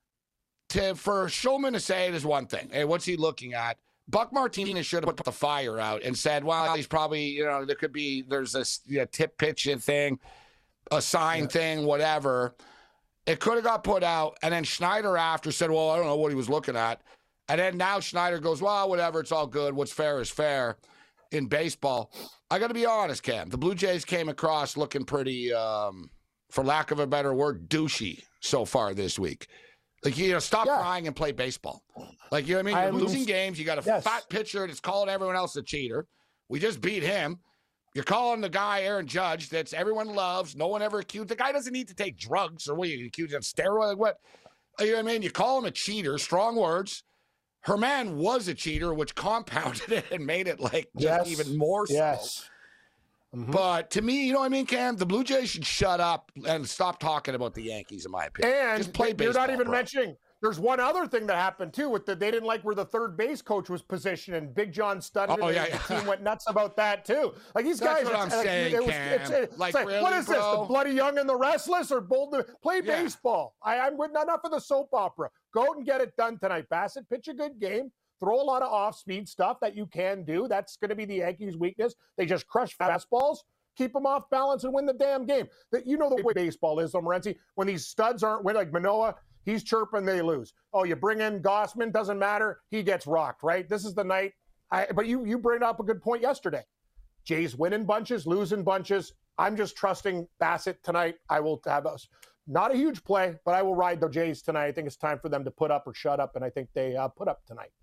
to for Shulman to say it is one thing. Hey, what's he looking at? Buck Martinez should have put the fire out and said, well, he's probably, you know, there could be, there's this you know, tip pitching thing, a sign yeah. thing, whatever. It could have got put out. And then Schneider after said, well, I don't know what he was looking at. And then now Schneider goes, well, whatever, it's all good. What's fair is fair in baseball. I got to be honest, Cam. The Blue Jays came across looking pretty, um, for lack of a better word, douchey so far this week. Like, you know, stop yeah. crying and play baseball. Like, you know what I mean? You're I'm, losing games. You got a yes. fat pitcher that's calling everyone else a cheater. We just beat him. You're calling the guy, Aaron Judge, that's everyone loves. No one ever accused. The guy doesn't need to take drugs. Or what, you accuse him of steroid? What? You know what I mean? You call him a cheater. Strong words. Herman was a cheater, which compounded it and made it, like, just yes. even more so. Yes. Mm-hmm. But to me, you know what I mean, Cam? The Blue Jays should shut up and stop talking about the Yankees, in my opinion. And just play you're baseball, not even bro. mentioning, there's one other thing that happened, too, with the they didn't like where the third base coach was positioned, and Big John studied oh, it, yeah, and yeah. the team went nuts about that, too. Like, these That's guys, what I'm like, saying, it was, Cam. It's, it's, like, it's really, what is bro? this, the Bloody Young and the Restless, or Bold? Play yeah. baseball. I, I'm with enough of the soap opera. Go out and get it done tonight, Bassett. Pitch a good game. Throw a lot of off-speed stuff that you can do. That's going to be the Yankees' weakness. They just crush fastballs, keep them off balance, and win the damn game. That you know the way baseball is, though, Morency. When these studs aren't winning, like Manoah, he's chirping, they lose. Oh, you bring in Gossman, doesn't matter. He gets rocked, right? This is the night. I, but you you bring up a good point yesterday. Jays winning bunches, losing bunches. I'm just trusting Bassett tonight. I will have us. Not a huge play, but I will ride the Jays tonight. I think it's time for them to put up or shut up, and I think they uh, put up tonight.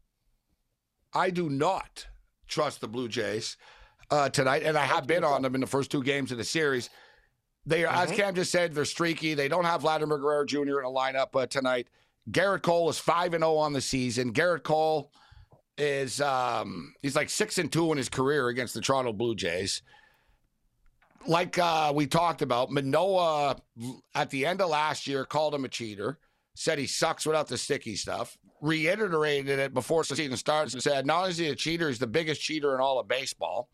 I do not trust the Blue Jays uh, tonight, and I have been on them in the first two games of the series. They are, mm-hmm. as Cam just said, they're streaky. They don't have Vladimir Guerrero Junior in a lineup uh, tonight. Garrett Cole is five and oh on the season. Garrett Cole is um, he's like six and two in his career against the Toronto Blue Jays. Like uh, we talked about, Manoah at the end of last year called him a cheater, said he sucks without the sticky stuff. Reiterated it before the season starts and said, not only is he a cheater, he's the biggest cheater in all of baseball.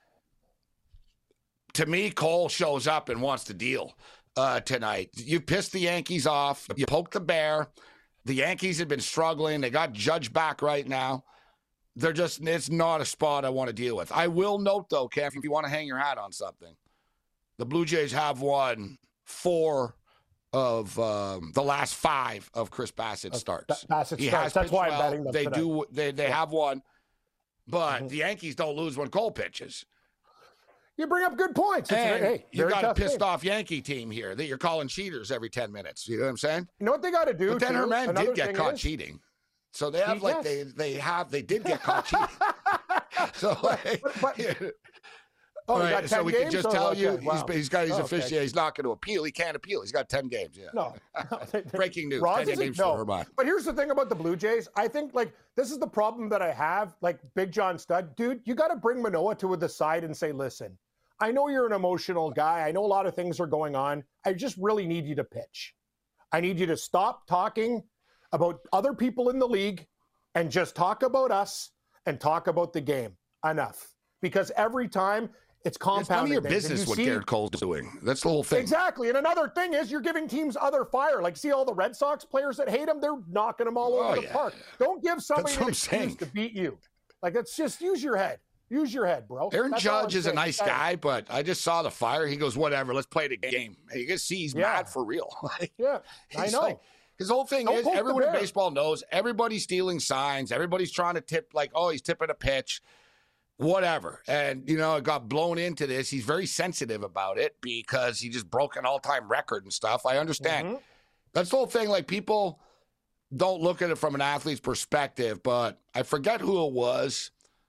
To me, Cole shows up and wants to deal uh, tonight. You pissed the Yankees off. You poked the bear. The Yankees have been struggling. They got Judge back right now. They're just, it's not a spot I want to deal with. I will note, though, Kev, if you want to hang your hat on something, the Blue Jays have won four of um, the last five of Chris Bassett starts. Bassett he starts. Has That's why well. I'm betting them They tonight. do. They they have won, but Mm-hmm. the Yankees don't lose when Cole pitches. You bring up good points. It's And a, hey, you got a pissed game. off Yankee team here that you're calling cheaters every ten minutes. You know what I'm saying? You know what they got to do? But then too? Herman Another did get thing caught is, cheating, so they have He- like yes. they they have they did get caught cheating. So like, But- but- Oh, all he right, got so ten we games? can just Oh, tell okay, you wow. he's, he's got his Oh, official. okay. He's not going to appeal. He can't appeal. He's got ten games. Yeah. No. Breaking news. Roz ten isn't- games no. for Herman. But here's the thing about the Blue Jays. I think, like, this is the problem that I have. Like, Big John Stud, dude, you got to bring Manoah to the side and say, listen, I know you're an emotional guy. I know a lot of things are going on. I just really need you to pitch. I need you to stop talking about other people in the league and just talk about us and talk about the game. Enough. Because every time it's It's none of compounding. your things. And business you what see- Garrett Cole's doing. That's the whole thing. Exactly. And another thing is you're giving teams other fire. Like, see all the Red Sox players that hate him? They're knocking them all Oh, over the yeah. park. Don't give somebody That's what an I'm excuse saying. to beat you. Like, it's just use your head. Use your head, bro. Aaron That's all Judge I'm is a saying. nice Hey, guy, but I just saw the fire. He goes, whatever, let's play the game. And you can see he's Yeah. mad for real. Like, Yeah, I he's know. like- his whole thing Don't is poke the everyone in bear. baseball knows everybody's stealing signs. Everybody's trying to tip, like, oh, he's tipping a pitch, whatever. And, you know, it got blown into this. He's very sensitive about it because he just broke an all-time record and stuff. I understand. Mhm. That's the whole thing. Like, people don't look at it from an athlete's perspective, but I forget who it was.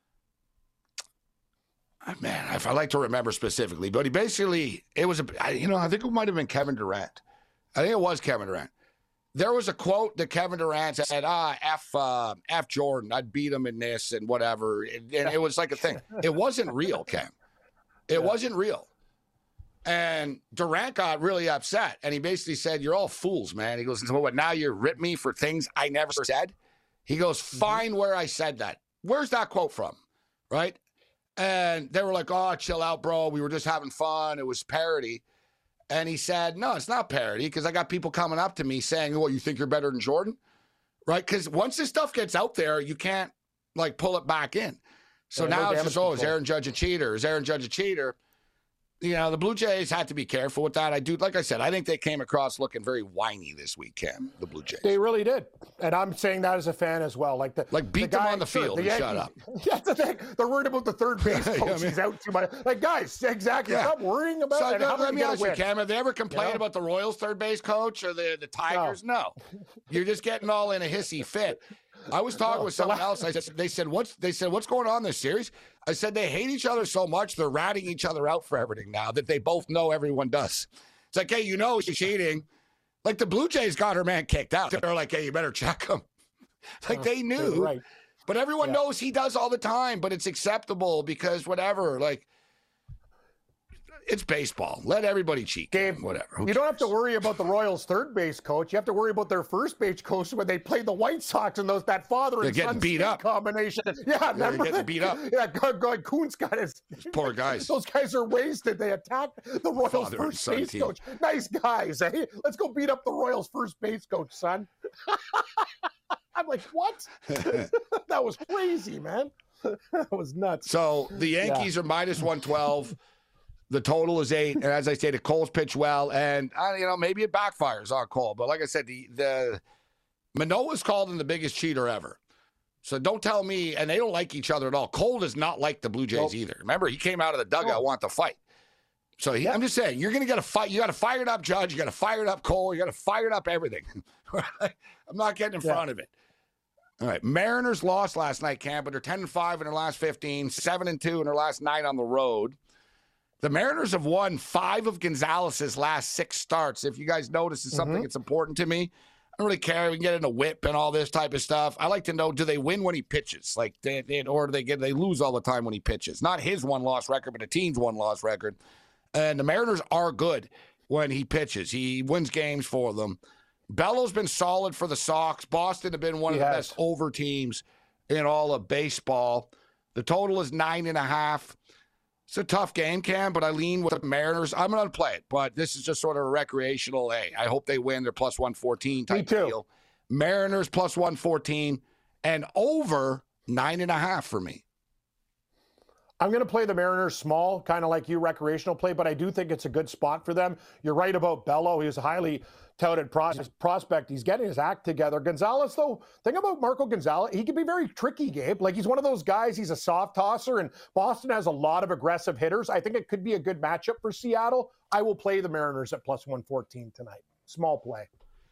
Man, I, I like to remember specifically, but he basically, it was, a, I- you know, I think it might have been Kevin Durant. I think it was Kevin Durant. There was a quote that Kevin Durant said, ah, F, uh, F Jordan, I'd beat him in this and whatever. And, and it was like a thing. It wasn't real, Cam. It Yeah. wasn't real. And Durant got really upset. And he basically said, you're all fools, man. He goes, so what, now you rip me for things I never said? He goes, find where I said that. Where's that quote from? Right? And they were like, oh, chill out, bro. We were just having fun. It was parody. And he said, no, it's not parody because I got people coming up to me saying, oh, you think you're better than Jordan? Right? Because once this stuff gets out there, you can't, like, pull it back in. So yeah, now no it's just, oh, is Aaron Judge a cheater? Is Aaron Judge a cheater? You know, the Blue Jays had to be careful with that. I do, like I said, I think they came across looking very whiny this week, Cam, the Blue Jays. They really did. And I'm saying that as a fan as well. Like, the, like beat the them guy, on the field sure, the and Yankees, shut up. That's the thing. They're worried about the third base coach. yeah, He's out too much. Like, guys, exactly. Yeah. Stop worrying about so, it. No, let me ask you, Cam, have they ever complained you know? about the Royals' third base coach or the, the Tigers? No. no. You're just getting all in a hissy fit. I was talking no, with someone else. I said, they said, what's they said, what's going on in this series? I said, they hate each other so much, they're ratting each other out for everything now that they both know everyone does. It's like, hey, you know she's cheating. Like the Blue Jays got her man kicked out. They're like, hey, you better check him. Like they knew. Right. But everyone yeah. knows he does all the time, but it's acceptable because whatever. Like, it's baseball. Let everybody cheat. Gabe, whatever. Who you cares? Don't have to worry about the Royals' third base coach. You have to worry about their first base coach when they played the White Sox and those that father and They're son beat up. combination. Yeah, They're getting beat up. Yeah, God, Kuhn's got his poor guys. Those guys are wasted. They attacked the Royals' father first base team. coach. Nice guys, eh? Let's go beat up the Royals' first base coach, son. I'm like, what? That was crazy, man. That was nuts. So the Yankees yeah. are minus one twelve. The total is eight, and as I say, the Cole's pitch well, and uh, you know maybe it backfires on Cole. But like I said, the the Manoah's called him the biggest cheater ever. So don't tell me, and they don't like each other at all. Cole does not like the Blue Jays nope. either. Remember, he came out of the dugout, oh. want to fight. So he, yeah. I'm just saying, you're going to get a fight. You got to fire it up, Judge. You got to fire it up, Cole. You got to fire it up, everything. I'm not getting in yeah. front of it. All right, Mariners lost last night, Cam, but they're ten and five in their last fifteen, seven and two in their last nine on the road. The Mariners have won five of Gonzalez's last six starts. If you guys notice, it's something mm-hmm. that's important to me. I don't really care. We can get into whip and all this type of stuff. I like to know, do they win when he pitches? Like, they, they, or do they get they lose all the time when he pitches? Not his one-loss record, but the team's one-loss record. And the Mariners are good when he pitches. He wins games for them. Bello's been solid for the Sox. Boston have been one he of has. the best over teams in all of baseball. The total is nine and a half. It's a tough game, Cam, but I lean with the Mariners. I'm going to play it, but this is just sort of a recreational, hey, I hope they win. They're plus one fourteen type deal. Mariners plus one fourteen and over nine and a half for me. I'm going to play the Mariners small, kind of like you, recreational play, but I do think it's a good spot for them. You're right about Bello. He was a highly touted pros- prospect. He's getting his act together. Gonzalez, though, think about Marco Gonzalez. He can be very tricky, Gabe. Like, he's one of those guys, he's a soft tosser, and Boston has a lot of aggressive hitters. I think it could be a good matchup for Seattle. I will play the Mariners at plus one fourteen tonight. Small play.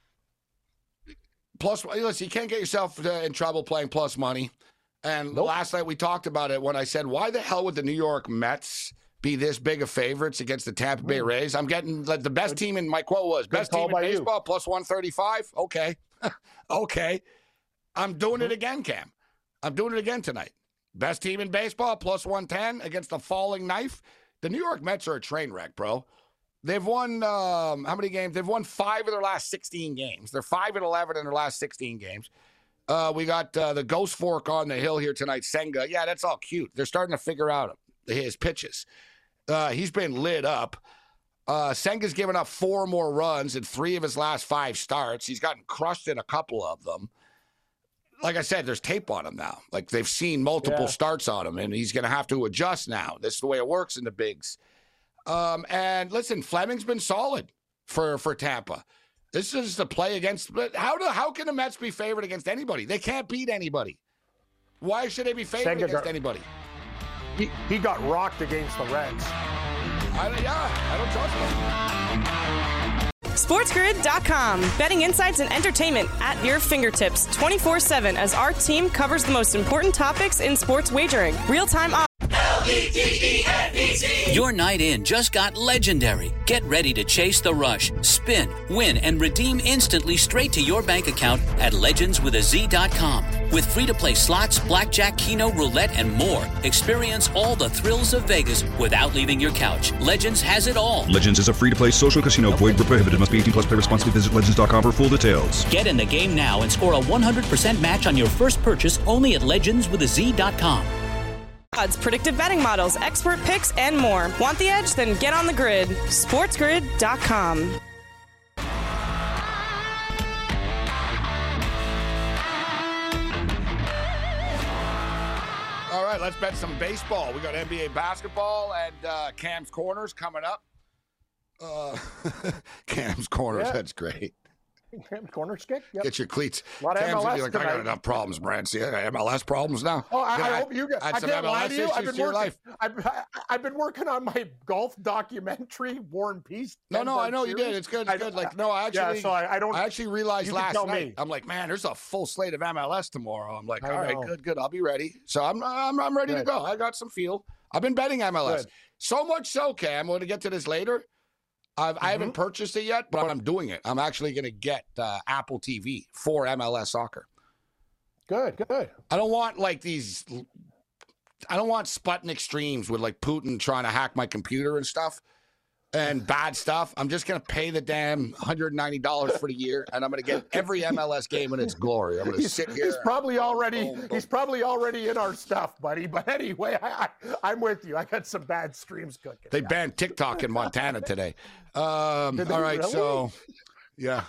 Plus, listen, you can't get yourself in trouble playing plus money. And nope. last night we talked about it when I said, why the hell would the New York Mets be this big of favorites against the Tampa Bay Rays? I'm getting like the best team in my quote was best team in baseball, you. plus one thirty-five. Okay. okay. I'm doing it again, Cam. I'm doing it again tonight. Best team in baseball, plus one ten against the falling knife. The New York Mets are a train wreck, bro. They've won, um, how many games? They've won five of their last sixteen games. They're five and eleven in their last sixteen games. Uh, we got uh, the Ghost Fork on the hill here tonight, Senga. Yeah, that's all cute. They're starting to figure out his pitches. Uh, he's been lit up. Uh, Senga's given up four more runs in three of his last five starts. He's gotten crushed in a couple of them. Like I said, there's tape on him now. Like, they've seen multiple yeah. starts on him, and he's going to have to adjust now. This is the way it works in the bigs. Um, and listen, Fleming's been solid for, for Tampa. This is the play against. How do how can the Mets be favored against anybody? They can't beat anybody. Why should they be favored Senga against got, anybody? He he got rocked against the Reds. I, yeah, I don't trust him. SportsGrid dot com. Betting insights and entertainment at your fingertips twenty-four seven as our team covers the most important topics in sports wagering. Real-time odds. L V D E N B C Your night in just got legendary. Get ready to chase the rush, spin, win, and redeem instantly straight to your bank account at legends with a z dot com. With free-to-play slots, blackjack, keno, roulette, and more, experience all the thrills of Vegas without leaving your couch. Legends has it all. Legends is a free-to-play social casino. Void where prohibited. Must be eighteen plus. Play responsibly. Visit legends dot com for full details. Get in the game now and score a one hundred percent match on your first purchase only at legends with a z dot com. Odds, predictive betting models, expert picks, and more. Want the edge? Then get on the grid. sports grid dot com. All right, let's bet some baseball. We got N B A basketball and uh, Cam's Corners coming up. Uh, Cam's Corners, Yeah. that's great. Corner kick. Yep. Get your cleats. A lot of Cam's M L S be like, I got tonight. enough problems, Brad. See, I got M L S problems now. Oh, I, Gonna I add- hope you get. add I some can't lie M L S to you. I've issues been to your working. life. I've, I- I've been working on my golf documentary, War and Peace. No, no, I ten-part know you did. series. It's good. It's I- good. Like, no, I Yeah, actually, so I, I don't. I actually realized you can last tell night. me. I'm like, man, there's a full slate of M L S tomorrow. I'm like, I all right, know. good, good. I'll be ready. So I'm, I'm, I'm ready to Good. go. I got some feel. I've been betting M L S Good. so much so, Cam. I'm going to get to this later. I've, I haven't Mm-hmm. purchased it yet, but I'm doing it. I'm actually going to get uh, Apple T V for M L S soccer. Good, good. I don't want like these. I don't want Sputnik streams with like Putin trying to hack my computer and stuff and bad stuff. I'm just gonna pay the damn one hundred ninety dollars for the year, and I'm gonna get every M L S game in its glory. I'm gonna He's, sit here. he's probably already. Boom, boom. He's probably already in our stuff, buddy. But anyway, I, I, I'm with you. I got some bad streams cooking. They Yeah. banned TikTok in Montana today. Um, Did they all right, really? so yeah.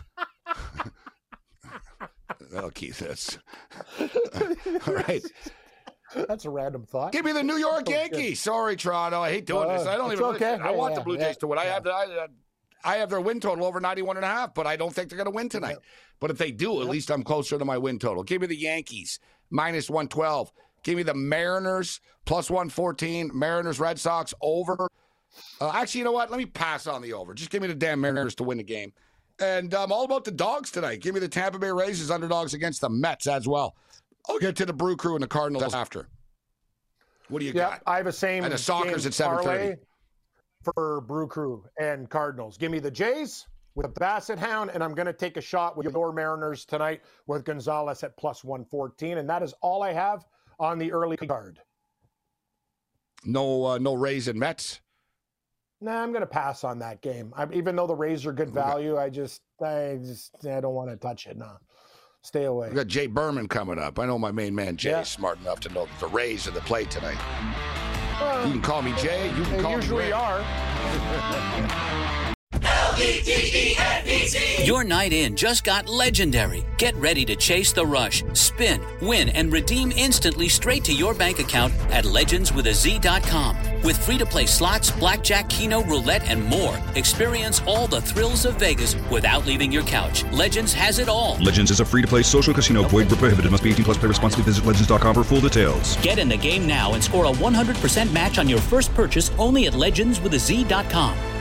I'll keep this. All right. That's a random thought. Give me the New York Oh, good. Yankees. Sorry, Toronto. I hate doing this. I don't Uh, even. it's okay. I Yeah, want the yeah, Blue yeah, Jays to win. I yeah. have the. I, I have their win total over ninety-one and a half, but I don't think they're going to win tonight. But if they do, at least I'm closer to my win total. Give me the Yankees minus one twelve. Give me the Mariners plus one fourteen. Mariners Red Sox over. Uh, actually, you know what? Let me pass on the over. Just give me the damn Mariners to win the game. And I'm all about the dogs tonight. Give me the Tampa Bay Rays as underdogs against the Mets as well. I'll get to the Brew Crew and the Cardinals after. What do you Yeah, got? I have a same. And the Sockers game at seven thirty. parlay for Brew Crew and Cardinals. Give me the Jays with the Basset Hound, and I'm going to take a shot with your Mariners tonight with Gonzalez at plus one fourteen, and that is all I have on the early card. No, uh, no Rays and Mets. Nah, I'm going to pass on that game. I, even though the Rays are good value, I just, I just, I don't want to touch it. No, stay away. We got Jay Berman coming up. I know my main man Jay Yeah. is smart enough to know that the Rays are the play tonight. Well, You can call me Jay. You can they call usually me Ray. are. L B T E N B C. Your night in just got legendary. Get ready to chase the rush, spin, win, and redeem instantly straight to your bank account at legends with a z dot com. With free-to-play slots, blackjack, keno, roulette, and more, experience all the thrills of Vegas without leaving your couch. Legends has it all. Legends is a free-to-play social casino. Void where prohibited. Must be eighteen plus. Play responsibly. Visit legends dot com for full details. Get in the game now and score a one hundred percent match on your first purchase only at legends with a z dot com.